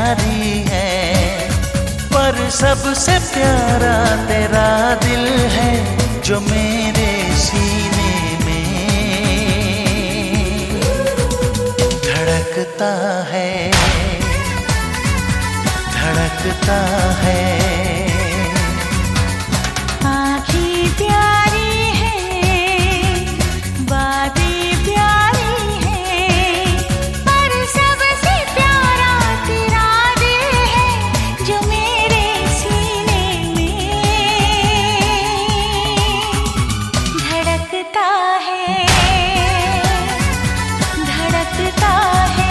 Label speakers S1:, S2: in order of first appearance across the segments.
S1: प्यारी है, पर सबसे प्यारा तेरा दिल है जो मेरे सीने में धड़कता है, धड़कता है।
S2: आँखें प्यारी है, बातें प्यारी है, पर सबसे प्यारा तेरा दिल है जो मेरे सीने में धड़कता है, धड़कता है।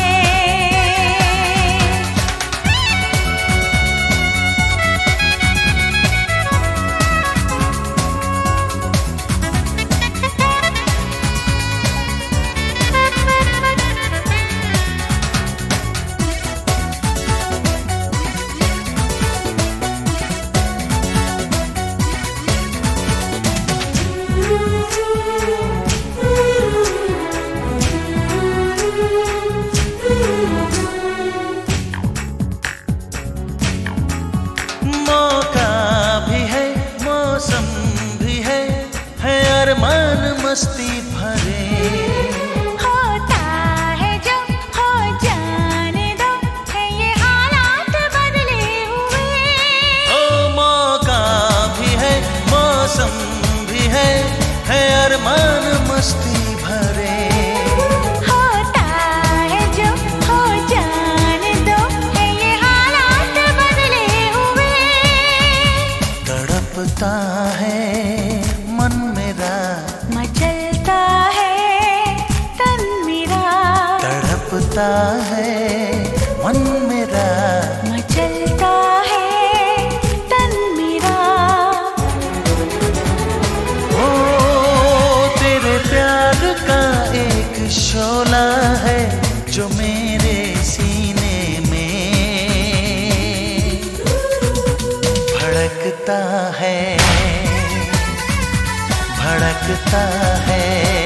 S1: मौका भी है, मौसम भी है अरमान मस्ती भरे।
S2: होता है जो हो जाने दो, है ये हालात बदले हुए।
S1: ओ मौका भी है, मौसम भी है अरमान मस्ती भरे।
S2: होता है जो हो जाने दो, है ये हालात बदले हुए।
S1: तड़पता है मन मेरा,
S2: मचलता है तन मेरा,
S1: तड़पता है मन मेरा,
S2: मचलता है तन मेरा।
S1: ओ तेरे प्यार का एक शोला है जो मेरे सीने में भड़कता है, भड़कता है।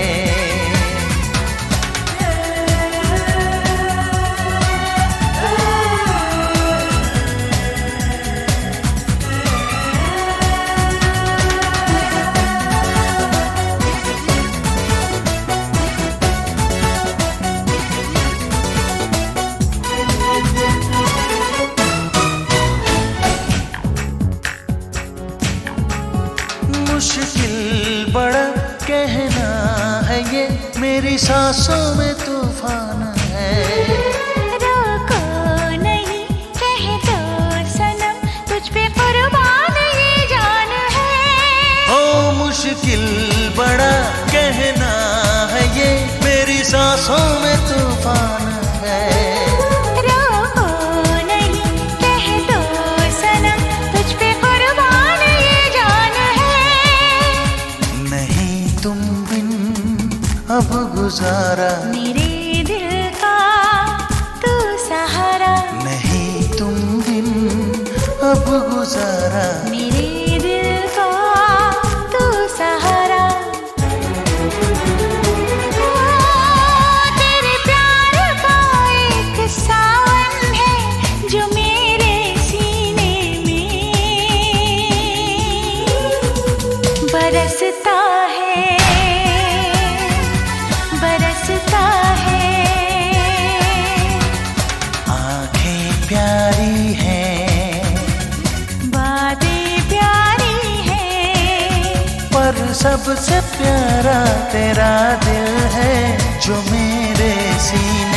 S1: मुश्किल बड़ा कहना है ये, मेरी सांसों में तूफान है।
S2: रोको नहीं कह दो सनम, तुझ पे कुर्बान ये जान है।
S1: ओ मुश्किल बड़ा कहना है ये, मेरी सांसों में तूफान है।
S2: रोको नहीं कह दो सनम, तुझ पे कुर्बान ये जान है।
S1: नहीं तुम बिन अब गुजारा,
S2: मेरे दिल का तू सहारा।
S1: नहीं तुम बिन अब गुजारा,
S2: मेरे दिल का तू सहारा। तेरे प्यार का एक सावन है जो मेरे सीने में बरसता है, बरसता है।
S1: आंखें प्यारी हैं,
S2: बातें प्यारी है,
S1: पर सबसे प्यारा तेरा दिल है जो मेरे सीने